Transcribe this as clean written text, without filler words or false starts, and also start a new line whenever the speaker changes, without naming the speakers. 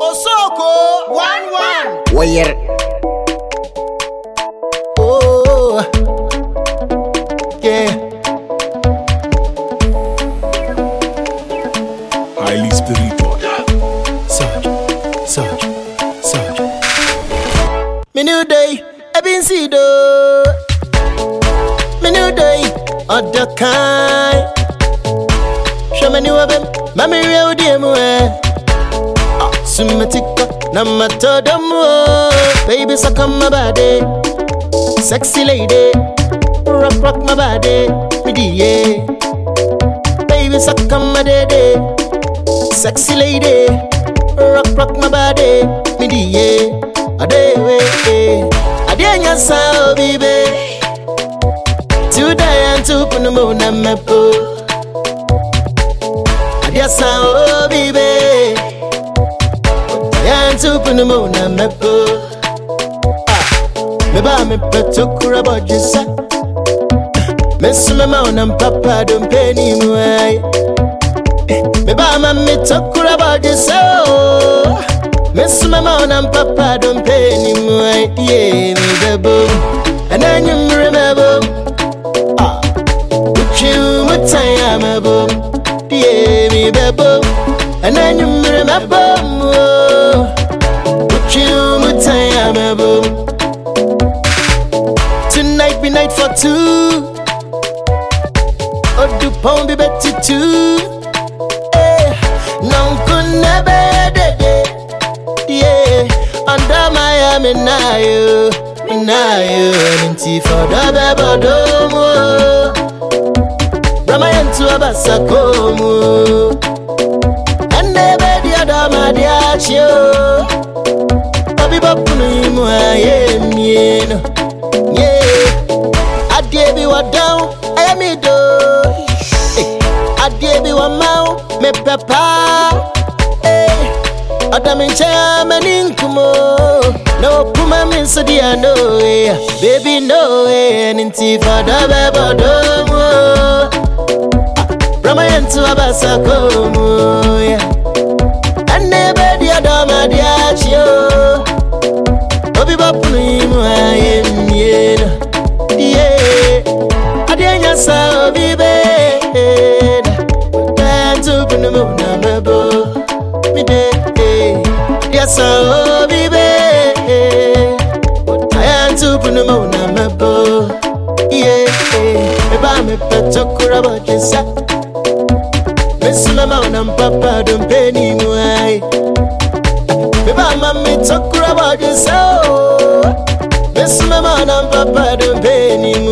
Osoko 11.
Wire. Oh, yeah.
Highly spiritual.
Sarge. Me new day, I been see do. Me new day, other kind. Show me new abem, mami real demo Sumatika, namma mo. Baby, suck on my body. Sexy lady, rock my body. Me yeah. Baby, suck on my daddy. Sexy lady, rock my body. Me yeah. Ade we, ade nyasa baby. Today and to put the moon and me po. Ade sa baby. To put the moon and me po. Me ba me petokura bojisa. Miss me moun and papa don't pay ni muay. Me ba ma me tokura bojisa. Miss me moun and papa don't pay ni muay. Yeah, me bebo. And then you remember. With you my time abo. Yeah, me bebo. And then you remember. Tonight be night for two. Oh, do pound be better too. Non kun never de. Yeah, under Miami na you. Ninti for the bebodomo. Brahma yentu abasa komu. And never the other madiacho. I did be what down, I am me do. I did be what mouth, me papa. Adamin chairman inkumo. No puma min so dia no baby no and inti for the bebodomo. Brahma yentu abasa komu. And never the other madiacho. Obi bapuni mo ayem yena. Yeah, adenya sa obi be. Tantu punu mo na mebo. Mi de. Yes sa obi be. Tantu punu mo na mebo. Yeah, me ba me petokura bojisa. Miss me mo na papa don't pay ni mo ay. Me ba ma me tokura bojisa. Miss my man and papa don't pay ni